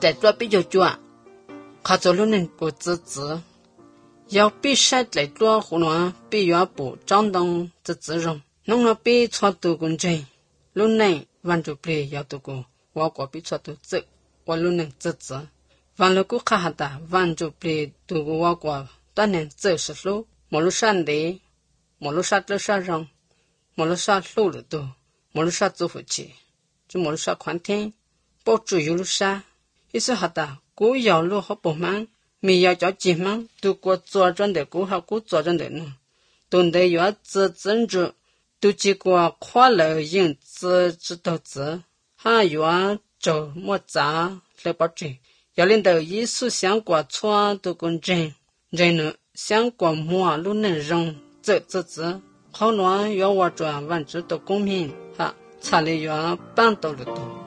在做比较久，靠着路能过自治，要比赛来做湖南比要不张东自治容，弄了比错多公正，路能完就不要多个，我国比错多走，我路能自治，完了过卡哈达，完就不多个我国当年走是路，马路上的，马路上路上容，马路上路了多，马路上走回去，就马路上宽天，保住有路上，意思哈达，过要路好不忙。没要叫急忙，都过左转的过好过左转的呢，懂得要自尊住，都结果快乐因自知道自，还要做么杂来保证，要领导艺术相关错都公正，人呢相关么路能让自，好难要我转完之都公平哈，才能要办到了多。